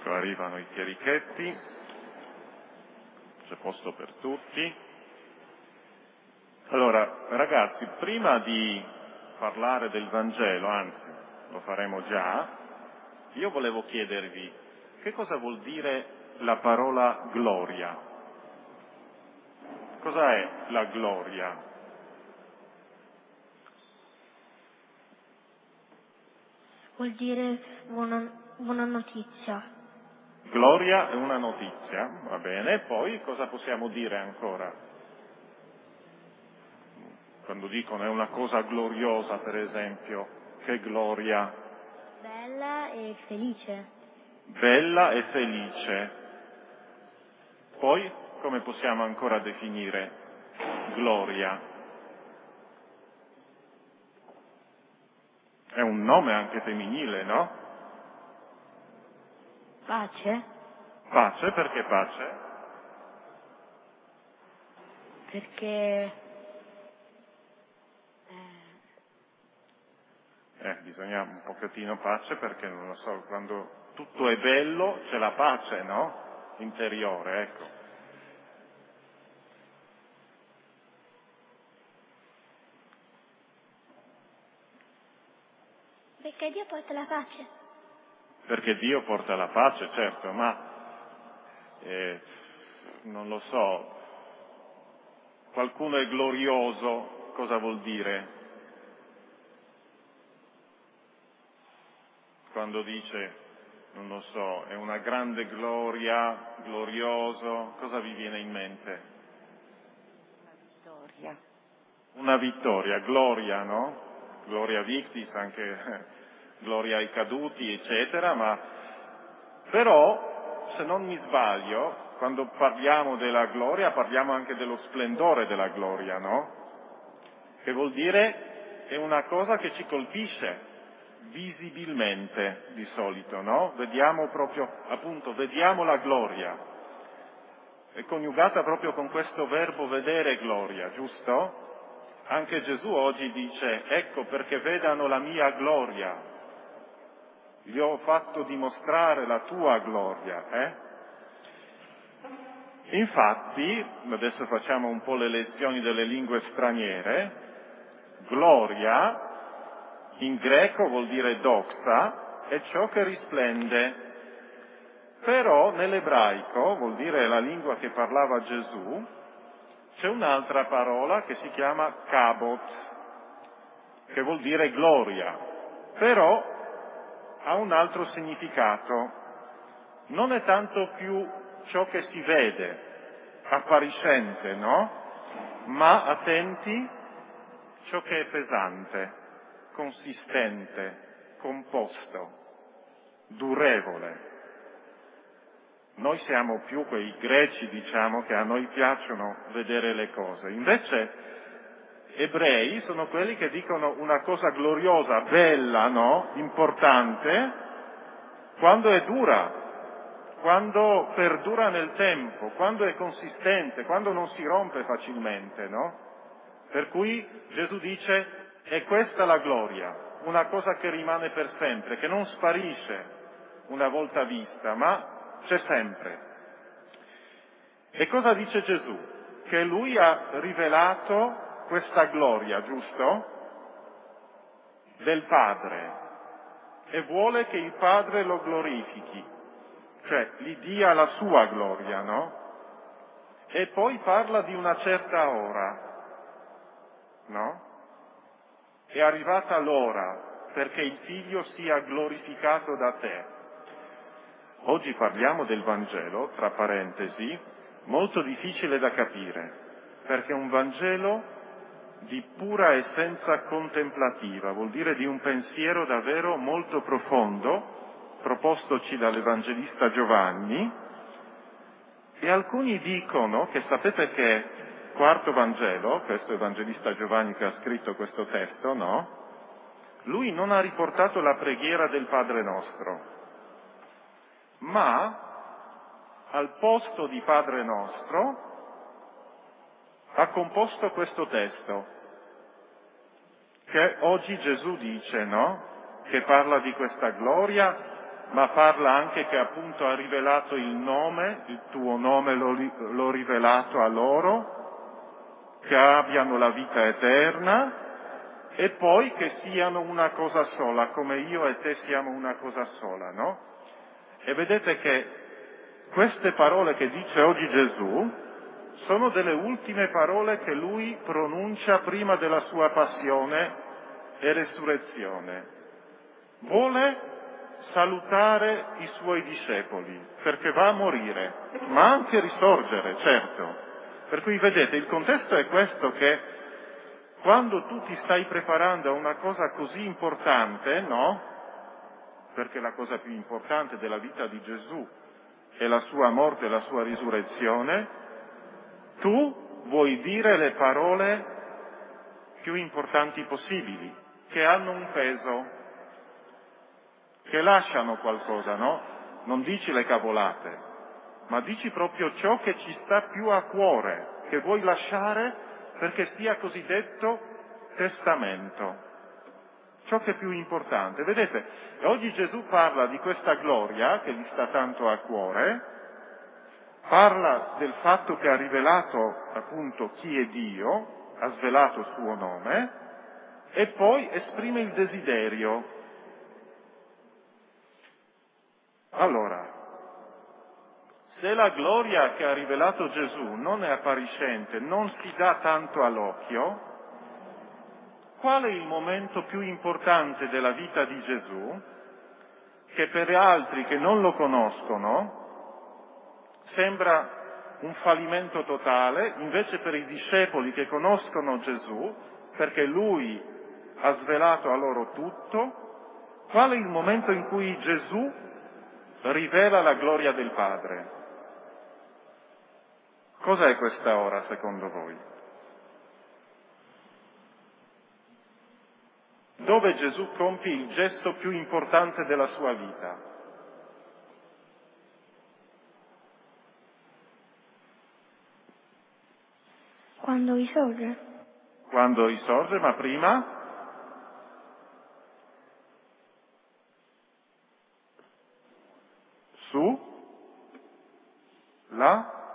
Ecco, arrivano i chierichetti, c'è posto per tutti. Allora, ragazzi, prima di parlare del Vangelo, anzi, lo faremo già, io volevo chiedervi che cosa vuol dire la parola gloria? Cosa è la gloria? Vuol dire buona notizia. Gloria è una notizia, va bene, poi cosa possiamo dire ancora? Quando dicono è una cosa gloriosa, per esempio, che gloria? Bella e felice. Bella e felice. Poi come possiamo ancora definire gloria? È un nome anche femminile, no? Pace? Pace, perché pace? Perché Bisogna un pochettino pace perché, non lo so, quando tutto è bello c'è la pace, no? Interiore, ecco. Perché Dio porta la pace. Perché Dio porta la pace, certo, ma non lo so, qualcuno è glorioso, cosa vuol dire? Quando dice, non lo so, è una grande gloria, glorioso, cosa vi viene in mente? Vittoria. Una vittoria, gloria, no? Gloria victis, anche gloria ai caduti, eccetera, ma però, se non mi sbaglio, quando parliamo della gloria parliamo anche dello splendore della gloria, no? Che vuol dire è una cosa che ci colpisce visibilmente di solito, no? Vediamo proprio, appunto, vediamo la gloria. È coniugata proprio con questo verbo vedere gloria, giusto? Anche Gesù oggi dice, ecco perché vedano la mia gloria, gli ho fatto dimostrare la tua gloria, Infatti, adesso facciamo un po' le lezioni delle lingue straniere, gloria in greco vuol dire doxa, è ciò che risplende, però nell'ebraico, vuol dire la lingua che parlava Gesù, c'è un'altra parola che si chiama kabot, che vuol dire gloria, però ha un altro significato. Non è tanto più ciò che si vede, appariscente, no? Ma attenti, ciò che è pesante, consistente, composto, durevole. Noi siamo più quei greci, diciamo, che a noi piacciono vedere le cose. Invece, ebrei sono quelli che dicono una cosa gloriosa, bella, no? Importante, quando è dura, quando perdura nel tempo, quando è consistente, quando non si rompe facilmente, no? Per cui Gesù dice, è questa la gloria, una cosa che rimane per sempre, che non sparisce una volta vista, ma c'è sempre. E cosa dice Gesù? Che lui ha rivelato questa gloria, giusto? Del Padre, e vuole che il Padre lo glorifichi, cioè gli dia la sua gloria, no? E poi parla di una certa ora, no? È arrivata l'ora perché il Figlio sia glorificato da te. Oggi parliamo del Vangelo, tra parentesi, molto difficile da capire, perché è un Vangelo di pura essenza contemplativa, vuol dire di un pensiero davvero molto profondo, propostoci dall'Evangelista Giovanni, e alcuni dicono che sapete che quarto Vangelo, questo Evangelista Giovanni che ha scritto questo testo, no? Lui non ha riportato la preghiera del Padre nostro, ma al posto di Padre nostro ha composto questo testo, che oggi Gesù dice, no? Che parla di questa gloria ma parla anche che appunto ha rivelato il nome, il tuo nome l'ho rivelato a loro, che abbiano la vita eterna e poi che siano una cosa sola, come io e te siamo una cosa sola, no? E vedete che queste parole che dice oggi Gesù sono delle ultime parole che lui pronuncia prima della sua passione e resurrezione. Vuole salutare i suoi discepoli, perché va a morire, ma anche risorgere, certo. Per cui vedete, il contesto è questo, che quando tu ti stai preparando a una cosa così importante, no? Perché la cosa più importante della vita di Gesù è la sua morte e la sua risurrezione, tu vuoi dire le parole più importanti possibili, che hanno un peso, che lasciano qualcosa, no? Non dici le cavolate, ma dici proprio ciò che ci sta più a cuore, che vuoi lasciare perché sia cosiddetto testamento. Ciò che è più importante. Vedete, oggi Gesù parla di questa gloria che gli sta tanto a cuore, parla del fatto che ha rivelato appunto chi è Dio, ha svelato il suo nome, e poi esprime il desiderio. Allora, se la gloria che ha rivelato Gesù non è appariscente, non si dà tanto all'occhio, qual è il momento più importante della vita di Gesù, che per altri che non lo conoscono sembra un fallimento totale, invece per i discepoli che conoscono Gesù, perché Lui ha svelato a loro tutto, qual è il momento in cui Gesù rivela la gloria del Padre? Cos'è questa ora secondo voi? Dove Gesù compie il gesto più importante della sua vita? Quando risorge? Quando risorge, ma prima? Su? Là?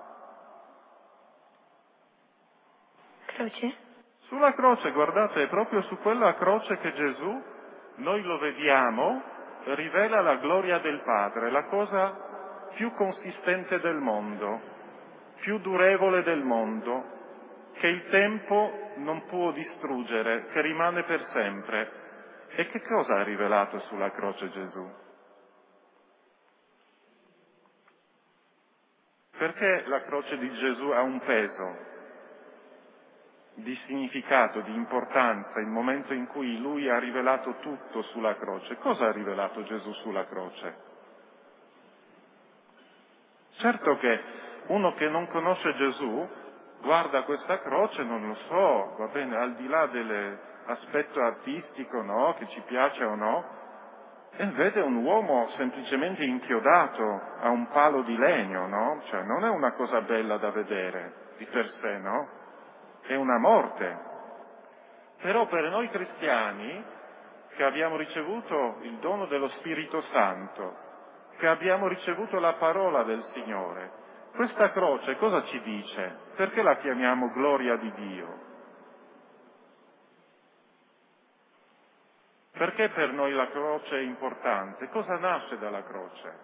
Croce? Sulla croce, guardate, è proprio su quella croce che Gesù, noi lo vediamo, rivela la gloria del Padre, la cosa più consistente del mondo, più durevole del mondo, che il tempo non può distruggere, che rimane per sempre. E che cosa ha rivelato sulla croce Gesù? Perché la croce di Gesù ha un peso di significato, di importanza, il momento in cui Lui ha rivelato tutto sulla croce? Cosa ha rivelato Gesù sulla croce? Certo che uno che non conosce Gesù guarda questa croce, non lo so, va bene, al di là dell'aspetto artistico, no, che ci piace o no, e vede un uomo semplicemente inchiodato a un palo di legno, no? Cioè non è una cosa bella da vedere di per sé, no? È una morte. Però per noi cristiani, che abbiamo ricevuto il dono dello Spirito Santo, che abbiamo ricevuto la parola del Signore, questa croce cosa ci dice? Perché la chiamiamo gloria di Dio? Perché per noi la croce è importante? Cosa nasce dalla croce?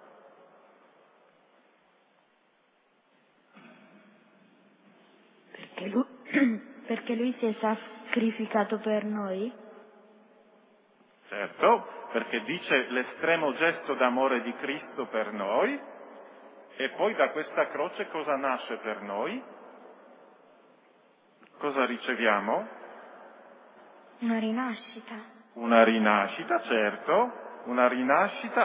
Perché lui si è sacrificato per noi? Certo, perché dice l'estremo gesto d'amore di Cristo per noi, e poi da questa croce cosa nasce per noi? Cosa riceviamo? Una rinascita. Una rinascita, certo, una rinascita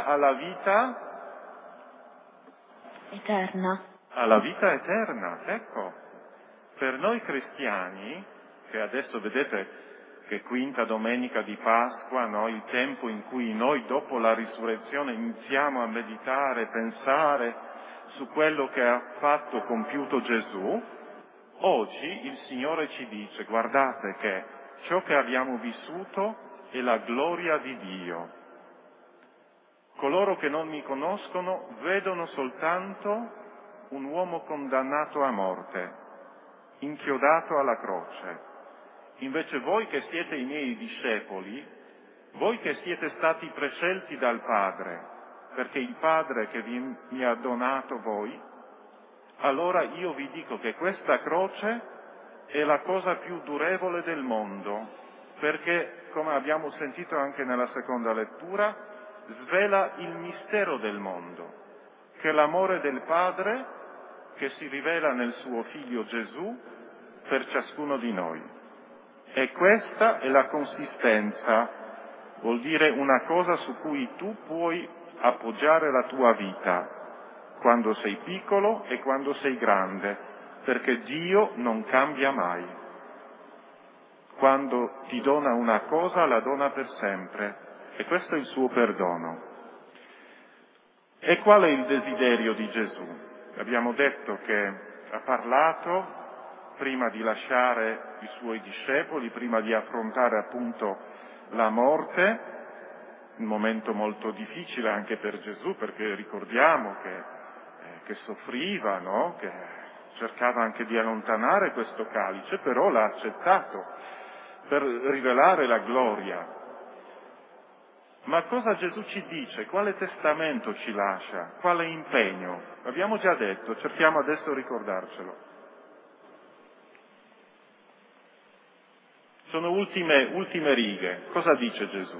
Eterna. alla vita eterna, ecco. Per noi cristiani, che adesso vedete che quinta domenica di Pasqua, no, il tempo in cui noi dopo la risurrezione iniziamo a meditare, pensare su quello che ha fatto, compiuto Gesù, oggi il Signore ci dice: guardate che ciò che abbiamo vissuto è la gloria di Dio. coloro che non mi conoscono vedono soltanto un uomo condannato a morte, inchiodato alla croce. Invece voi che siete i miei discepoli, voi che siete stati prescelti dal Padre, perché il Padre che mi ha donato voi, allora io vi dico che questa croce è la cosa più durevole del mondo, perché, come abbiamo sentito anche nella seconda lettura, svela il mistero del mondo, che è l'amore del Padre che si rivela nel suo Figlio Gesù per ciascuno di noi. E questa è la consistenza, vuol dire una cosa su cui tu puoi appoggiare la tua vita, quando sei piccolo e quando sei grande, perché Dio non cambia mai. Quando ti dona una cosa, la dona per sempre, e questo è il suo perdono. E qual è il desiderio di Gesù? Abbiamo detto che ha parlato prima di lasciare i suoi discepoli, prima di affrontare appunto la morte, un momento molto difficile anche per Gesù, perché ricordiamo che soffriva, no? Che cercava anche di allontanare questo calice, però l'ha accettato per rivelare la gloria. Ma cosa Gesù ci dice? Quale testamento ci lascia? Quale impegno? Abbiamo già detto, cerchiamo adesso di ricordarcelo. Sono ultime righe. Cosa dice Gesù?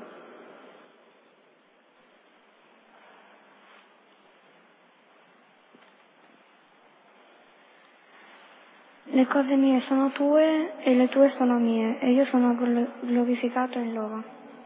Le cose mie sono tue e le tue sono mie, e io sono glorificato in loro.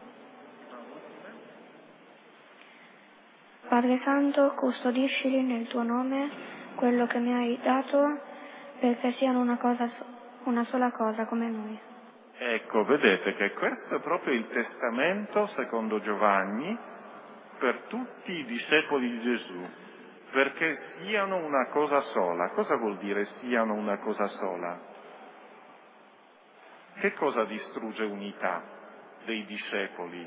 Padre Santo, custodiscili nel tuo nome quello che mi hai dato, perché siano una sola cosa come noi. Ecco, vedete che questo è proprio il testamento, secondo Giovanni, per tutti i discepoli di Gesù, perché siano una cosa sola. Cosa vuol dire siano una cosa sola? Che cosa distrugge unità dei discepoli?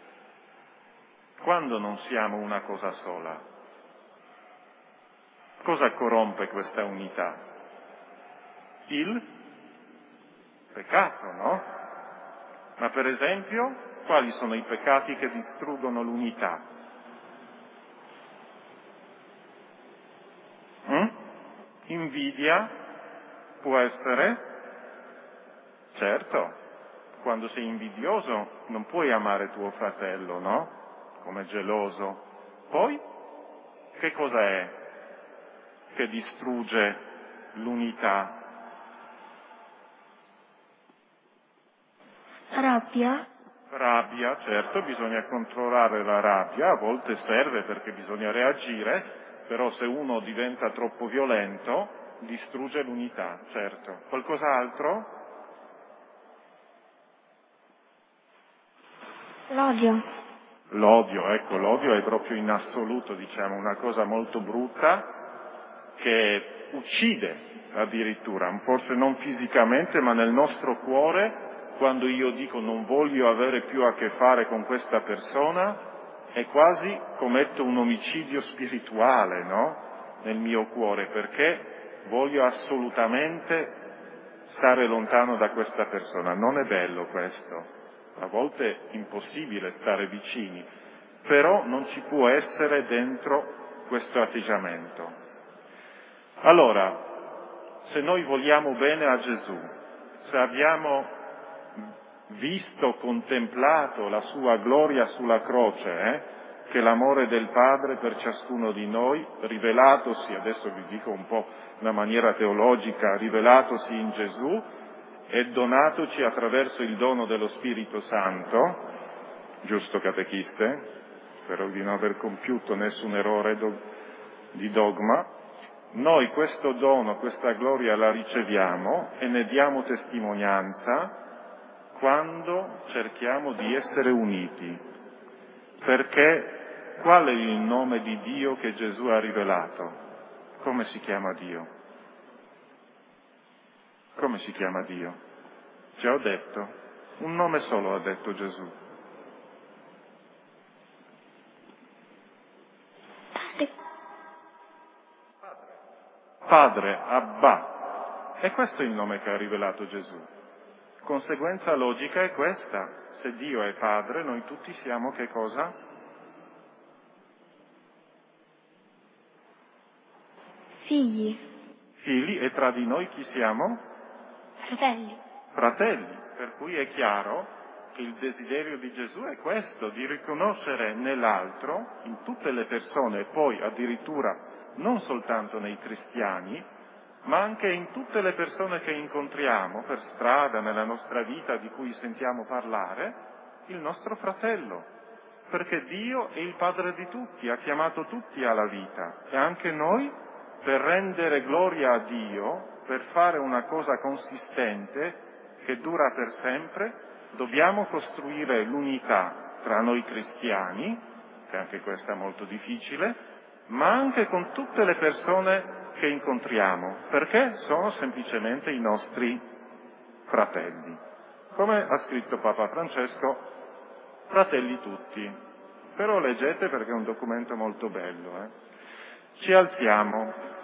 Quando non siamo una cosa sola? Cosa corrompe questa unità? Il peccato, no? Ma per esempio, quali sono i peccati che distruggono l'unità? Invidia può essere? Certo, quando sei invidioso non puoi amare tuo fratello, no? Come geloso. Poi, che cosa è che distrugge l'unità? Rabbia? Rabbia, certo, bisogna controllare la rabbia, a volte serve perché bisogna reagire, però se uno diventa troppo violento distrugge l'unità, certo. Qualcos'altro? L'odio? L'odio, ecco, l'odio è proprio in assoluto, diciamo, una cosa molto brutta che uccide addirittura, forse non fisicamente, ma nel nostro cuore, quando io dico non voglio avere più a che fare con questa persona, è quasi commetto un omicidio spirituale, no? Nel mio cuore, perché voglio assolutamente stare lontano da questa persona. Non è bello questo. A volte è impossibile stare vicini, però non ci può essere dentro questo atteggiamento. Allora, se noi vogliamo bene a Gesù, se abbiamo visto, contemplato la sua gloria sulla croce, che l'amore del Padre per ciascuno di noi, rivelatosi, adesso vi dico un po' in una maniera teologica, rivelatosi in Gesù e donatoci attraverso il dono dello Spirito Santo, giusto catechiste? Spero di non aver compiuto nessun errore di dogma. Noi questo dono, questa gloria la riceviamo e ne diamo testimonianza quando cerchiamo di essere uniti. Perché qual è il nome di Dio che Gesù ha rivelato? Come si chiama Dio? Come si chiama Dio? Già ho detto, un nome solo ha detto Gesù. Padre, Abba. E questo è il nome che ha rivelato Gesù. Conseguenza logica è questa: se Dio è Padre, noi tutti siamo che cosa? Figli. Figli, e tra di noi chi siamo? Fratelli. Fratelli. Per cui è chiaro che il desiderio di Gesù è questo, di riconoscere nell'altro, in tutte le persone, e poi addirittura non soltanto nei cristiani, ma anche in tutte le persone che incontriamo per strada, nella nostra vita, di cui sentiamo parlare, il nostro fratello. Perché Dio è il Padre di tutti, ha chiamato tutti alla vita, e anche noi, per rendere gloria a Dio, per fare una cosa consistente, che dura per sempre, dobbiamo costruire l'unità tra noi cristiani, che anche questa è molto difficile, ma anche con tutte le persone che incontriamo, perché sono semplicemente i nostri fratelli. Come ha scritto Papa Francesco, fratelli tutti. Però leggete perché è un documento molto bello. Ci alziamo.